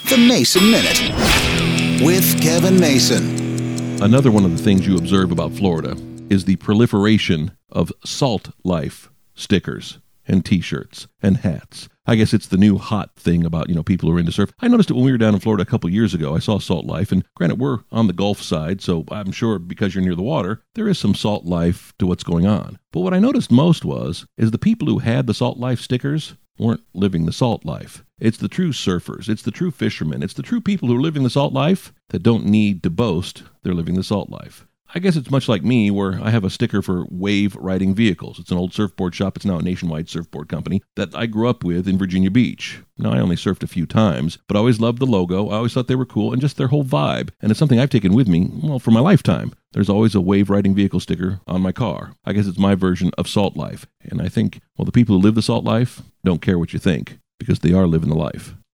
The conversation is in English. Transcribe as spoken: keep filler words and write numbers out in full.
The Mason Minute with Kevin Mason. Another one of the things you observe about Florida is the proliferation of Salt Life stickers and T-shirts and hats. I guess it's the new hot thing about, you know, people who are into surf. I noticed it when we were down in Florida a couple years ago. I saw Salt Life, and granted, we're on the Gulf side, so I'm sure because you're near the water, there is some Salt Life to what's going on. But what I noticed most was, is the people who had the Salt Life stickers weren't living the salt life. It's the true surfers, it's the true fishermen, it's the true people who are living the salt life that don't need to boast they're living the salt life. I guess it's much like me, where I have a sticker for Wave Riding Vehicles. It's an old surfboard shop. It's now a nationwide surfboard company that I grew up with in Virginia Beach. Now, I only surfed a few times, but I always loved the logo. I always thought they were cool, and just their whole vibe. And it's something I've taken with me, well, for my lifetime. There's always a Wave Riding Vehicle sticker on my car. I guess it's my version of Salt Life. And I think, well, the people who live the salt life don't care what you think, because they are living the life.